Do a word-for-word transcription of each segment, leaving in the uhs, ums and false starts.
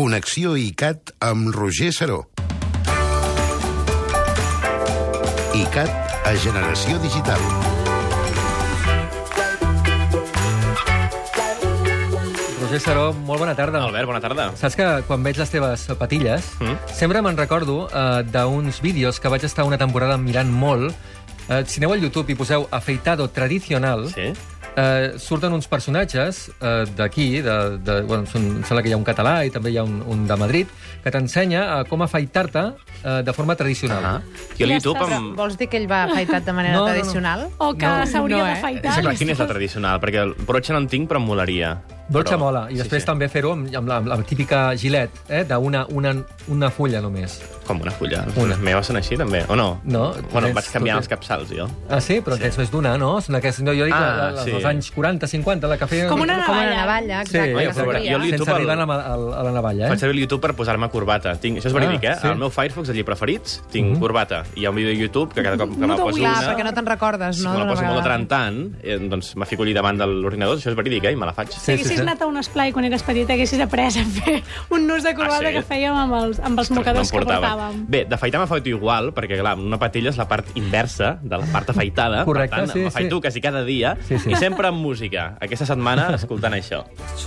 Connexió ICAT amb Roger Saró. ICAT a Generació Digital. Roger Saró, molt bona tarda. Albert, bona tarda. Saps que quan veig les teves patilles, mm. sempre me'n recordo uh, d'uns vídeos que vaig estar una temporada mirant molt. Uh, si aneu al YouTube i poseu afeitado tradicional, sí? Uh, surten uns personatges uh, d'aquí, de, de, bueno, són, em sembla que hi ha un català i també hi ha un, un de Madrid, que t'ensenya uh, com afeitar-te uh, de forma tradicional. Ah. Jo a YouTube amb... Vols dir que ell va afeitat de manera no, no, no. tradicional? O que No. s'hauria No, eh? d'afaitar? Sí, clar, quina és la tradicional? Perquè el broche no en tinc, però em molaria. Brocha Però... mola. I sí, després sí. també fer-ho amb, amb, la, amb la típica gilet, eh, d'una una, una fulla només. Com una fulla? Una. Les meves són així, també, o no? No. Bueno, tens- vaig canviant tu els capçals, jo. Ah, sí? Però Sí. tens més d'una, no? Són aquestes, no jo dic Ah, ah, les sí. dels anys quaranta, cinquanta, la que feia... Com una Com una navalla. navalla, Sí, exacte. Oi, que però a veure, s'envia. jo li- sense YouTube arribar el- a la, a, a la navalla, Faig eh? servir el YouTube per posar-me corbata. Tinc... Això és verídic, Ah, eh? sí? Al meu Firefox, allí preferits, tinc Mhm. corbata. I hi ha un vídeo de YouTube que cada cop que me la No t'ho poso vull. una... Clar, perquè no te'n recordes, Si no? me la d'una poso molt de vegada. tant en tant, eh, doncs me fico allí davant de l'ordinador. Això és verídic, eh? I me la faig. Sí, Si haguessis anat a un esplai quan eres petit, haguessis après a fer un nus de corbata Ah, sí? que fèiem amb els, amb els Ostres, mocadors no em que portava. portàvem. Bé, d'afaitar m'afaito igual, perquè, clar, una patilla és la part inversa de la part afaitada. Correcte, per tant, sí, m'afaito sí. quasi cada dia, Sí, sí. i sempre amb música. Aquesta setmana, escoltant això.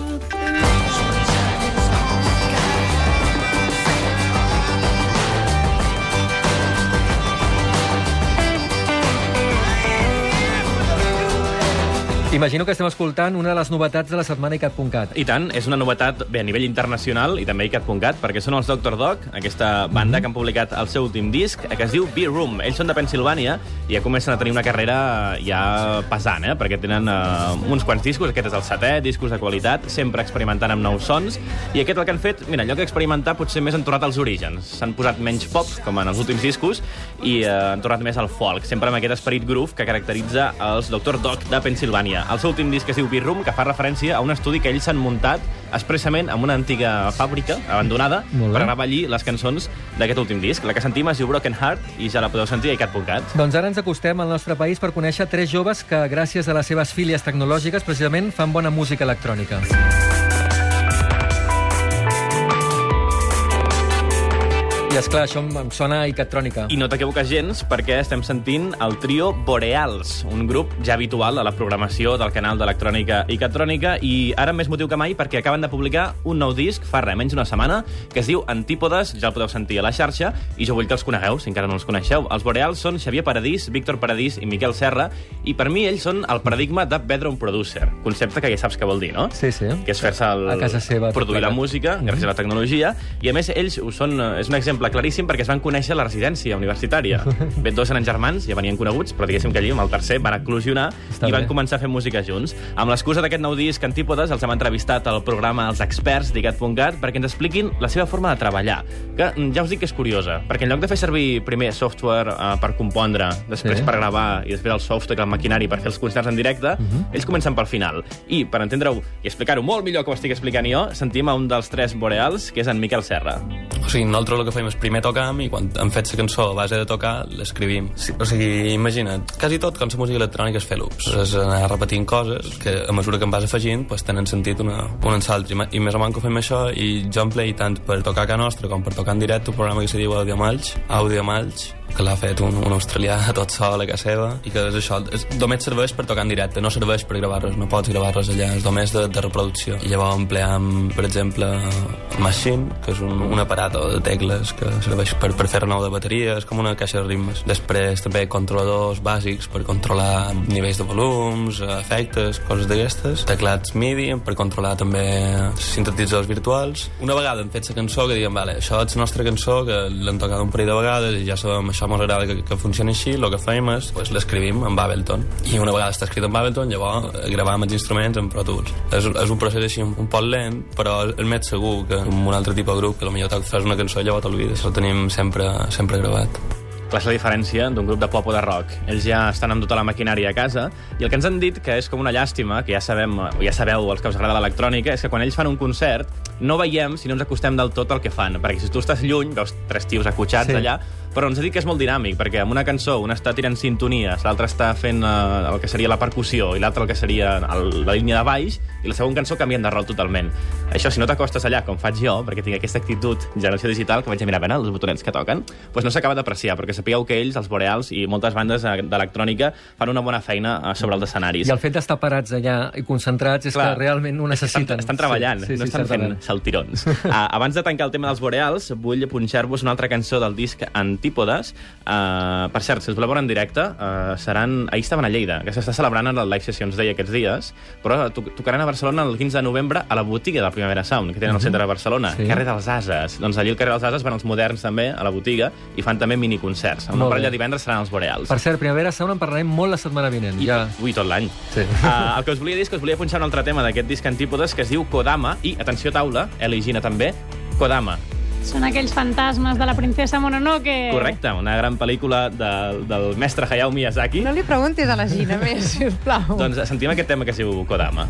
Imagino que estem escoltant una de les novetats de la setmana icat punt cat. I tant, és una novetat bé, a nivell internacional i també icat punt cat, perquè són els Doctor Dog, aquesta banda que han publicat el seu últim disc, que es diu Be Room. Ells són de Pensilvània i ja comencen a tenir una carrera ja pesant, eh? Perquè tenen uh, uns quants discos, aquest és el setè, discos de qualitat, sempre experimentant amb nous sons, i aquest el que han fet, mira, en lloc d'experimentar, potser més han tornat als orígens. S'han posat menys pop, com en els últims discos, i uh, han tornat més al folk, sempre amb aquest esperit groove que caracteritza els Doctor Dog de Pensilvània. El seu últim disc es diu Be Room, que fa referència a un estudi que ells s'han muntat expressament en una antiga fàbrica abandonada Molt bé. per gravar allí les cançons d'aquest últim disc. La que sentim es diu Broken Heart i ja la podeu sentir a icat punt cat. Doncs ara ens acostem al nostre país per conèixer tres joves que, gràcies a les seves fílies tecnològiques, precisament fan bona música electrònica. I, esclar, això em sona a icatrònica. I no t'equivoques gens, perquè estem sentint el trio Boreals, un grup ja habitual a la programació del canal d'electrònica Icatrònica, i ara més motiu que mai perquè acaben de publicar un nou disc fa res, menys una setmana, que es diu Antípodes, ja el podeu sentir a la xarxa, i jo vull que els conegueu, si encara no els coneixeu. Els Boreals són Xavier Paradís, Víctor Paradís i Miquel Serra, i per mi ells són el paradigma de bedroom producer, concepte que ja saps què vol dir, no? Sí, sí. Que és fer-se el... A casa seva, tot produir la plegat. música, gràcies a la tecnologia, i a més ells ho són, és un exemple claríssim perquè es van conèixer a la residència universitària. Bé, dos eren germans, ja venien coneguts, però diguéssim que allí, amb el tercer, van eclosionar Està i van bé. començar a fer música junts. Amb l'excusa d'aquest nou disc Antípodes, els hem entrevistat al programa Els Experts d'Icat punt cat perquè ens expliquin la seva forma de treballar, que mm, ja us dic que és curiosa, perquè en lloc de fer servir primer software uh, per compondre, després Sí. per gravar i després el software i el maquinari per fer els concerts en directe, Mhm. ells comencen pel final. I, per entendre-ho i explicar-ho molt millor que ho estic explicant jo, sentim a un dels tres Boreals, que és en Miquel Serra. O sigui, nosaltres el que fem és primer tocam i quan hem fet la cançó a base de tocar, l'escrivim. Sí, o sigui, imagina't, quasi tot com la música electrònica és fer loops. És anar repetint coses que a mesura que em vas afegint pues, tenen sentit una, una en l'altre. I, I més o menys que fem això i jo emplei tant per tocar a casa nostra com per tocar en directe un programa que se diu Audiomalch, Audiomalch, que l'ha fet un, un australià tot sol a casa seva i que és això, és, només serveix per tocar en directe, no serveix per gravar res, no pots gravar res allà, és només de, de reproducció. I llavors empleam, per exemple, Machine, que és un, un aparat de tecles que serveix per, per fer renou de bateries, com una caixa de ritmes. Després també controladors bàsics per controlar nivells de volums, efectes, coses d'aquestes, teclats MIDI per controlar també sintetitzadors virtuals. Una vegada hem fet la cançó que diguem, vale, això és la nostra cançó, que l'hem tocat un parell de vegades i ja sabem, això ens agrada que, que funcioni així, el que fem és pues, l'escrivim en Ableton. I una vegada està escrit en Ableton, llavors gravam els instruments en Pro Tools. És, és un procés així un, un poc lent, però és més segur que un altre tipus de grup que potser fas una cançó i llavors t'oblides, el tenim sempre, sempre gravat. Clar, és la diferència d'un grup de pop o de rock. Ells ja estan amb tota la maquinària a casa, i el que ens han dit, que és com una llàstima, que ja sabem, o ja sabeu els que us agrada l'electrònica, és que quan ells fan un concert no veiem si no ens acostem del tot al que fan, perquè si tu estàs lluny, veus tres tios acotxats Sí. allà, però ens ha dit que és molt dinàmic, perquè amb una cançó un està tirant sintonies, l'altre està fent eh, el que seria la percussió i l'altre el que seria el, la línia de baix, i la següent cançó canvien de rol totalment. Això, si no t'acostes allà, com faig jo, perquè tinc aquesta actitud generació digital, que vaig a mirar ben els botonets que toquen, doncs no s'acaba d'apreciar, perquè sapigueu que ells, els Boreals i moltes bandes eh, d'electrònica, fan una bona feina eh, sobre els escenaris. I el fet d'estar parats allà i concentrats és Clar, que realment ho necessiten. Estan, estan treballant, Sí, sí, no sí, estan fent certament. saltirons. uh, abans de tancar el tema dels Boreals, vull punxar-vos una altra cançó del disc Antípodes. Uh, per cert, si els voleu veure en directe, uh, seran... ahir estaven a Lleida, que s'està celebrant en el Live Sessions Day aquests dies, però to tocaran a Barcelona el quinze de novembre a la botiga de Primavera Sound, que tenen al centre de Barcelona, Sí. carrer dels Ases. Doncs allí al carrer dels Ases van els moderns també, a la botiga, i fan també miniconcerts. Un Molt parell bé. de divendres seran els Boreals. Per cert, Primavera Sound en parlarem molt la setmana vinent. I, Ja. Ui, tot l'any. Sí. Uh, el que us volia dir és que us volia punxar un altre tema d'aquest disc Antípodes, que es diu Kodama, i, atenció taula, Eli i Gina també, Kodama. Són aquells fantasmes de la princesa Mononoke. Correcte, una gran pel·lícula de, del mestre Hayao Miyazaki. No li preguntis a la Gina més, sisplau. Doncs sentim aquest tema que es diu Kodama.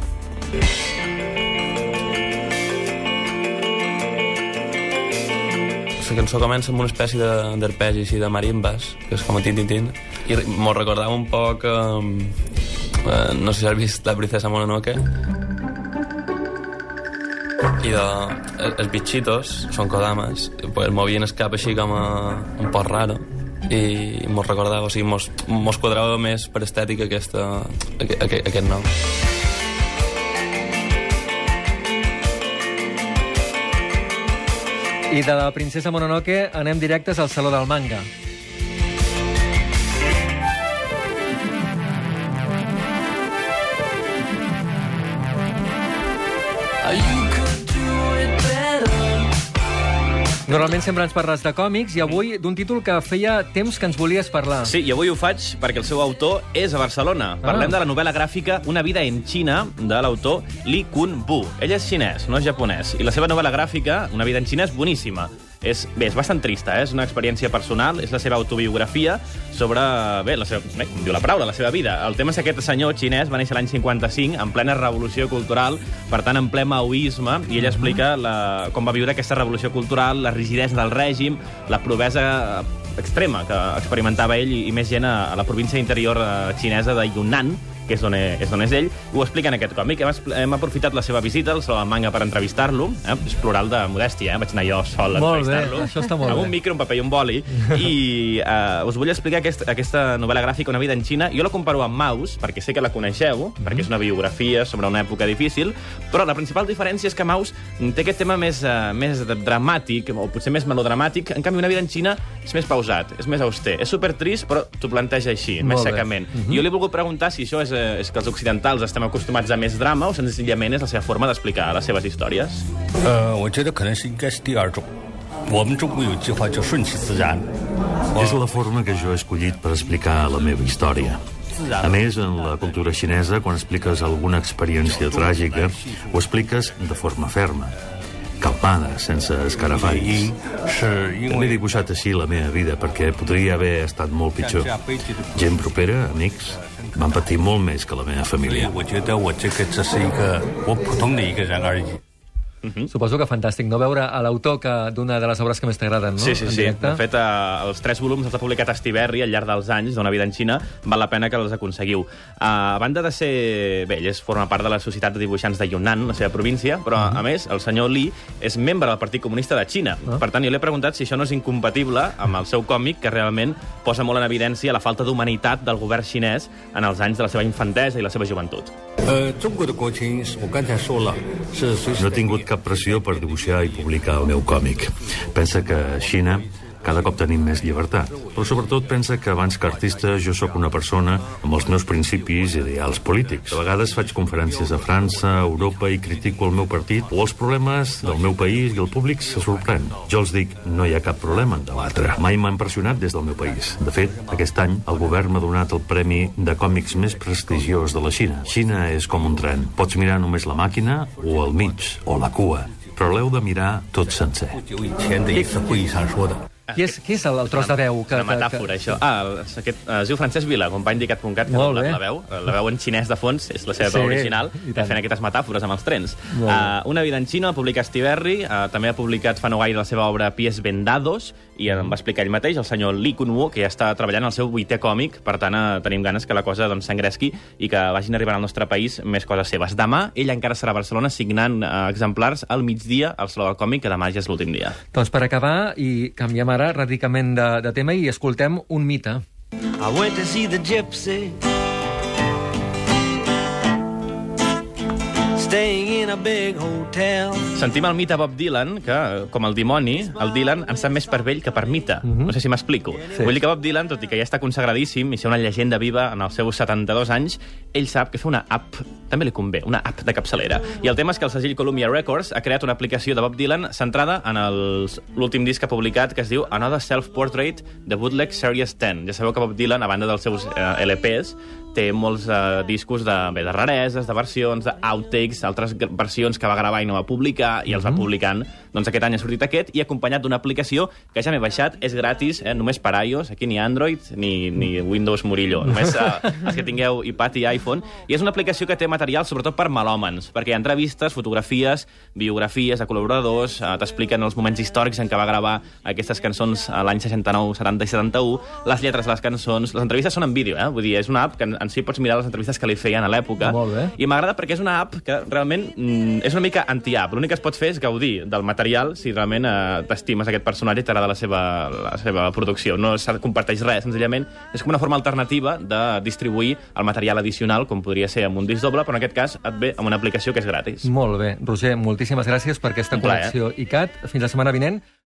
La cançó comença amb una espècie de- d'arpegi així de marimbas, que és com a tin-tin-tin, i m'ho recordava un poc... Eh, eh, no sé si has vist La princesa Mononoke. I de, els, els bitxitos, són kodamas, pues, movien el cap així com a, un poc raro, i mos recordava, o sigui, mos, mos quadrava més per estètica aquesta, aquest, aquest, aquest nom. I de la princesa Mononoke anem directes al Saló del Manga. Normalment sempre ens parles de còmics i avui d'un títol que feia temps que ens volies parlar. Sí, i avui ho faig perquè el seu autor és a Barcelona. Parlem de la novel·la gràfica Una vida en Xina, de l'autor Li Kun-bu. Ell és xinès, no és japonès, i la seva novel·la gràfica, Una vida en Xina, és boníssima. És, bé, és bastant trista, eh? És una experiència personal, és la seva autobiografia sobre, bé, la seva, bé, com diu la paraula, la seva vida. El tema és que aquest senyor xinès va néixer l'any cinquanta-cinc, en plena revolució cultural, per tant, en ple maoisme, i ell explica la, com va viure aquesta revolució cultural, la rigidesa del règim, la provesa extrema que experimentava ell i, i més gent a, a la província interior eh, xinesa de Yunnan, que és d'on és, és, és ell, ho explica en aquest còmic. Hem, hem aprofitat la seva visita al Saló del Manga per entrevistar-lo. Eh? És plural de modèstia, eh? Vaig anar jo sol a Molt bé, entrevistar-lo. això està molt amb bé. un micro, un paper i un boli. I eh, us vull explicar aquest, aquesta novel·la gràfica, Una vida en Xina. Jo la comparo amb Maus, perquè sé que la coneixeu, mm. perquè és una biografia sobre una època difícil, però la principal diferència és que Maus té aquest tema més, uh, més dramàtic, o potser més melodramàtic. En canvi, Una vida en Xina és més pausat, és més auster. És supertrist, però t'ho planteja així, Molt més bé. secament. Mm-hmm. I jo li he volgut preguntar si això és, eh, és que els occidentals estem acostumats a més drama o senzillament és la seva forma d'explicar les seves històries. 呃，我觉得可能是应该是第二种。我们中国有句话叫顺其自然。 És la forma que jo he escollit per explicar la meva història. A més, en la cultura xinesa, quan expliques alguna experiència tràgica, ho expliques de forma ferma, calmada, sense escarafalls. 是因 També he 为 dibuixat així la meva vida, perquè podria haver estat molt pitjor. 这样悲剧的故事， Gent propera, amics, van patir molt més que la meva 所以 família. 我觉得我这个只是一个我普通的一个人而已。 Suposo que fantàstic, no? Veure a l'autor que- d'una de les obres que més t'agraden, no? Sí, sí, En sí. directe. De fet, eh, els tres volums els ha publicat Estiberri al llarg dels anys d'Una vida en Xina. Val la pena que els aconseguiu. Uh, a banda de ser... Bé, ell és, forma part de la Societat de Dibuixants de Yunnan, la seva província, però, uh -huh. a més, el senyor Li és membre del Partit Comunista de Xina. Uh -huh. Per tant, jo l'he preguntat si això no és incompatible amb el seu còmic, que realment posa molt en evidència la falta d'humanitat del govern xinès en els anys de la seva infantesa i la seva joventut. 呃，中国的国情我刚才说了，是随时 No he tingut cap pressió per dibuixar i publicar el meu còmic. Pensa que a Xina cada cop tenim més llibertat. Però sobretot pensa que abans que artista jo sóc una persona amb els meus principis i ideals polítics. A vegades faig conferències a França, a Europa i critico el meu partit o els problemes del meu país i el públic se sorprèn. Jo els dic, no hi ha cap problema en debatre. Mai m'ha impressionat des del meu país. De fet, aquest any el govern m'ha donat el premi de còmics més prestigiós de la Xina. Xina és com un tren. Pots mirar només la màquina o el mig o la cua, però l'heu de mirar tot sencer. 不久以前的一次会议上说的。 Qui és, qui és el, el tros de veu? Que, una metàfora, que... això. Ah, el, aquest, es diu Francesc Vila, company d'Icat punt cat, que Molt la, bé. la veu. La veu en xinès de fons és la seva Sí, veu original, i tant. fent aquestes metàfores amb els trens. Molt bé. Uh, Una vida en Xina, va publicar Estiberri, uh, també ha publicat fa no gaire la seva obra Pies Vendados, i em va explicar ell mateix, el senyor Lee Kun-woo, que ja està treballant al seu vuitè còmic, per tant, uh, tenim ganes que la cosa doncs, s'engresqui i que vagin arribant al nostre país més coses seves. Demà, ell encara serà a Barcelona signant uh, exemplars al migdia al Saló del Còmic, que demà ja és l'últim dia. Doncs per acabar, i canviem ara radicalment de, de tema, i escoltem un mite. I went to see the gypsy, staying in a big hotel. Sentim el mite Bob Dylan, que, com el dimoni, el Dylan ens sap més per vell que per mite. Mhm. No sé si m'explico. Sí. Vull dir que Bob Dylan, tot i que ja està consagradíssim i ser una llegenda viva en els seus setanta-dos anys, ell sap que fer una app també li convé, una app de capçalera. I el tema és que el segell Columbia Records ha creat una aplicació de Bob Dylan centrada en els- l'últim disc que ha publicat, que es diu Another Self-Portrait, The Bootleg Series deu. Ja sabeu que Bob Dylan, a banda dels seus eh, L Ps, té molts eh, discos de, bé, de rareses, de versions, d'outtakes, altres g- versions que va gravar i no va publicar, i els va publicant. Doncs aquest any ha sortit aquest, i acompanyat d'una aplicació que ja m'he baixat, és gratis, eh, només per iOS, aquí ni Android ni, ni Windows Murillo, només eh, els que tingueu iPad i iPhone. I és una aplicació que té material sobretot per melòmens, perquè hi ha entrevistes, fotografies, biografies de col·laboradors, eh, t'expliquen els moments històrics en què va gravar aquestes cançons a l'any seixanta-nou, setanta i setanta-u, les lletres de les cançons. Les entrevistes són en vídeo, eh? Vull dir, és una app que en, en si pots mirar les entrevistes que li feien a l'època. Molt bé. I m'agrada perquè és una app que realment mm, és una mica anti-app. L'únic que es pot fer és gaudir del material si realment eh, t'estimes aquest personatge i t'agrada la seva, la seva producció. No es comparteix res, senzillament és com una forma alternativa de distribuir el material addicional, com podria ser amb un disc doble, però en aquest cas et ve amb una aplicació que és gratis. Molt bé. Roger, moltíssimes gràcies per aquesta Un plaer. col·lecció ICAT. Fins la setmana vinent.